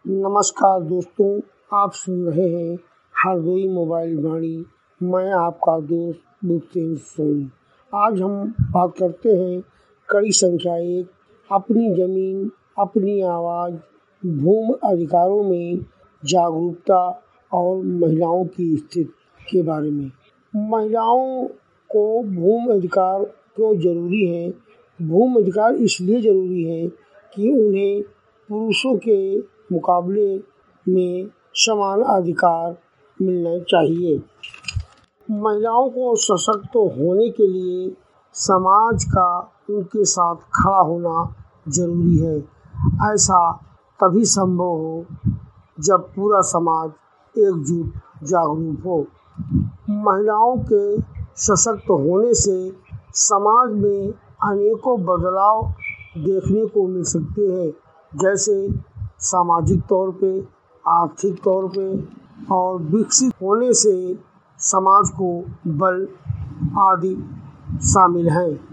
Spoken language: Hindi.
नमस्कार दोस्तों, आप सुन रहे हैं हरदोई मोबाइल वाणी। मैं आपका दोस्त भूपेंद्र सोनी। आज हम बात करते हैं कड़ी संख्या 1, अपनी जमीन अपनी आवाज़, भूमि अधिकारों में जागरूकता और महिलाओं की स्थिति के बारे में। महिलाओं को भूमि अधिकार क्यों जरूरी है? भूमि अधिकार इसलिए जरूरी है कि उन्हें पुरुषों के मुकाबले में समान अधिकार मिलने चाहिए। महिलाओं को सशक्त होने के लिए समाज का उनके साथ खड़ा होना जरूरी है। ऐसा तभी संभव हो जब पूरा समाज एकजुट जागरूक हो। महिलाओं के सशक्त होने से समाज में अनेकों बदलाव देखने को मिल सकते हैं, जैसे सामाजिक तौर पे, आर्थिक तौर पे और विकसित होने से समाज को बल आदि शामिल हैं।